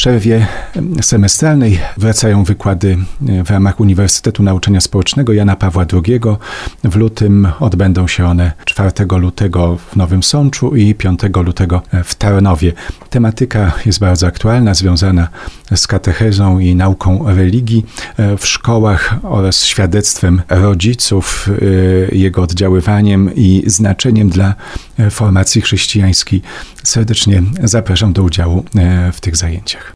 przerwie semestralnej wracają wykłady w ramach Uniwersytetu Nauczania Społecznego Jana Pawła II. W lutym odbędą się one 4 lutego w Nowym Sączu i 5 lutego w Tarnowie. Tematyka jest bardzo aktualna, związana z katechezą i nauką religii w szkołach oraz świadectwem rodziców, jego oddziaływaniem i znaczeniem dla formacji chrześcijańskiej. Serdecznie zapraszam do udziału w tych zajęciach.